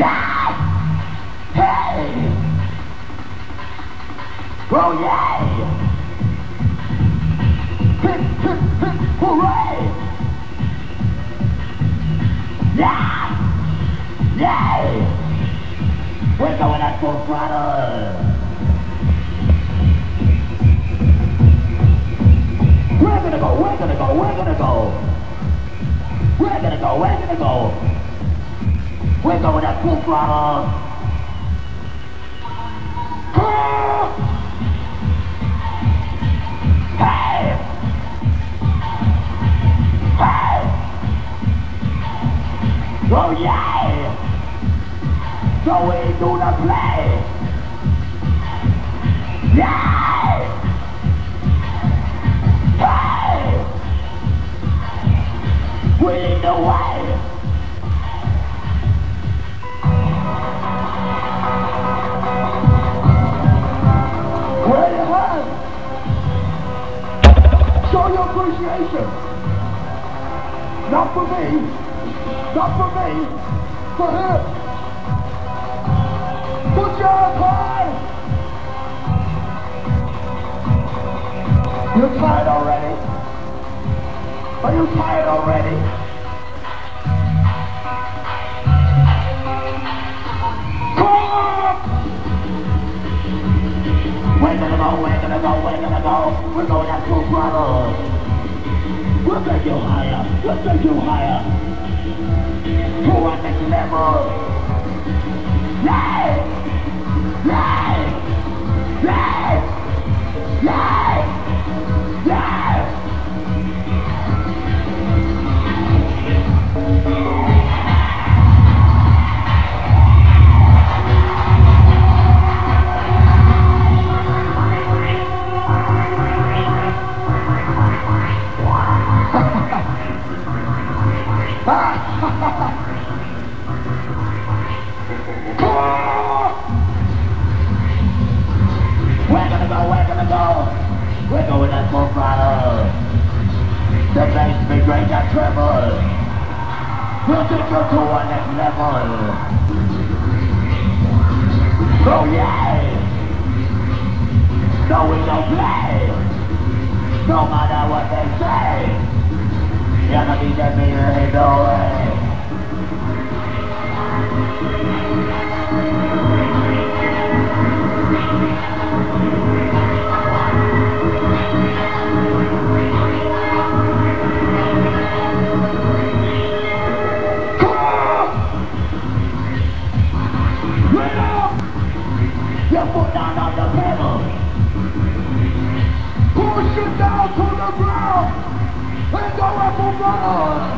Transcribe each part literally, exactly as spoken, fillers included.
Yeah! Hey! Oh yeah! Hip, hip, hip, hooray! Yeah! Yeah! We're going at full throttle! We're gonna go, we're gonna go, we're gonna go! We're gonna go, we're gonna go! We're going at full throttle! Hey! Hey! Oh yeah! So we do the play! Yeah! Hey! We lead the way! Where you at? Show your appreciation! Not for me! Not for me! For him! Put your hands high! You tired already? Are you tired already? Come on! We're gonna go, we're gonna go, we're gonna go! We're going at full throttle! We'll take you higher! We'll take you higher! To our next level! Yeah! Yeah! Yeah! Yeah! Yeah! We're gonna go, we're gonna go. We're going at full throttle. The bass big range and treble. We'll take you to our next level. Oh yeah! No, we don't play. No matter what they say. You're gonna be dead me in the way. Your foot down on the pedal. Push it down to the ground and go up and run.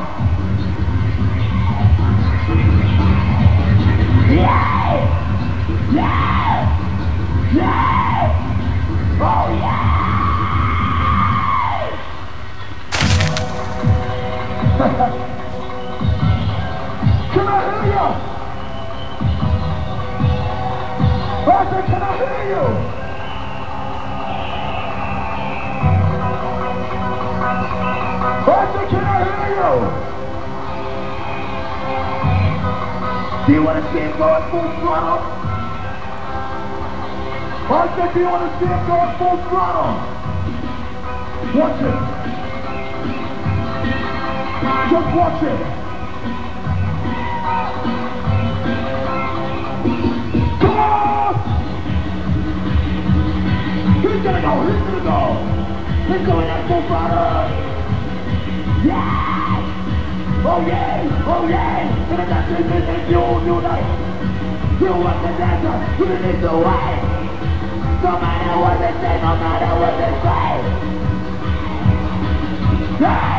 Yeah! Yeah! Yeah! Oh yeah! Can I hear you? I said, can I hear you? I said, can I hear you? Do you want to see it go at full throttle? I said, do you want to see it go at full throttle? Watch it. Just watch it. Come on! He's gonna go, he's gonna go. He's going at full throttle. Yeah! Oh yeah! Oh yeah! And that's the business you unite. You want the dancer, you need the way. No matter what they say, no matter what they say. Yeah!